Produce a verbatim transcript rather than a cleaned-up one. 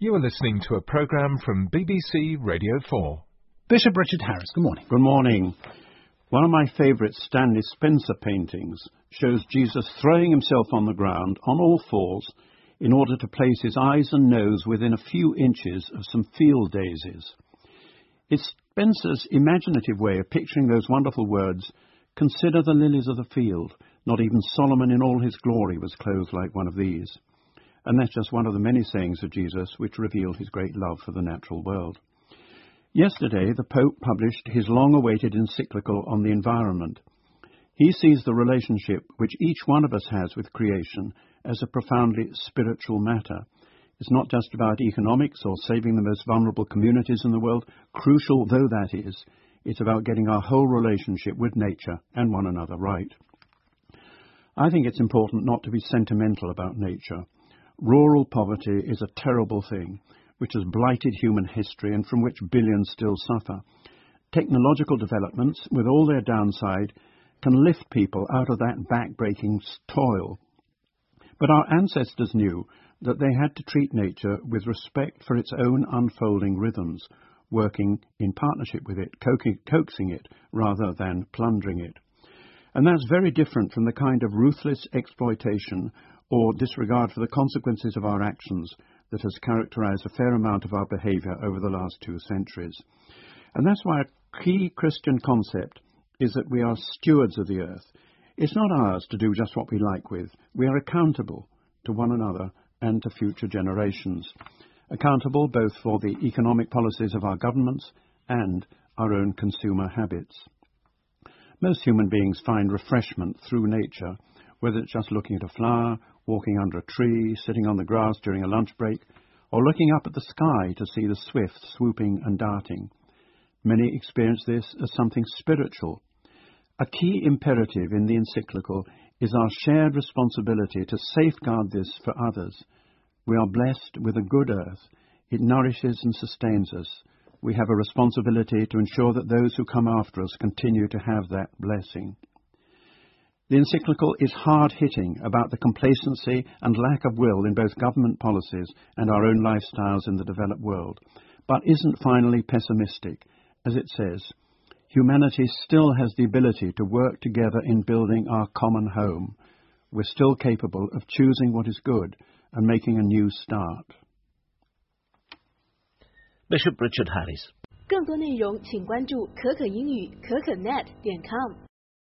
You are listening to a programme from B B C Radio four. Bishop Richard Harris, good morning. Good morning. One of my favourite Stanley Spencer paintings shows Jesus throwing himself on the ground on all fours in order to place his eyes and nose within a few inches of some field daisies. It's Spencer's imaginative way of picturing those wonderful words, "Consider the lilies of the field. Not even Solomon in all his glory was clothed like one of these." And that's just one of the many sayings of Jesus which reveal his great love for the natural world. Yesterday, the Pope published his long-awaited encyclical on the environment. He sees the relationship which each one of us has with creation as a profoundly spiritual matter. It's not just about economics or saving the most vulnerable communities in the world, crucial though that is. It's about getting our whole relationship with nature and one another right. I think it's important not to be sentimental about nature. Rural poverty is a terrible thing, which has blighted human history and from which billions still suffer. Technological developments, with all their downside, can lift people out of that back-breaking toil. But our ancestors knew that they had to treat nature with respect for its own unfolding rhythms, working in partnership with it, coaxing it rather than plundering it. And that's very different from the kind of ruthless exploitation or disregard for the consequences of our actions that has characterized a fair amount of our behavior over the last two centuries. And that's why a key Christian concept is that we are stewards of the earth. It's not ours to do just what we like with. We are accountable to one another and to future generations. Accountable both for the economic policies of our governments and our own consumer habits. Most human beings find refreshment through nature, whether it's just looking at a flower, walking under a tree, sitting on the grass during a lunch break, or looking up at the sky to see the swifts swooping and darting. Many experience this as something spiritual. A key imperative in the encyclical is our shared responsibility to safeguard this for others. We are blessed with a good earth. It nourishes and sustains us. We have a responsibility to ensure that those who come after us continue to have that blessing. The encyclical is hard-hitting about the complacency and lack of will in both government policies and our own lifestyles in the developed world, but isn't finally pessimistic, as it says, humanity still has the ability to work together in building our common home. We're still capable of choosing what is good and making a new start. Bishop Richard Harris. 更多内容请关注可可英语可可 net 点 com。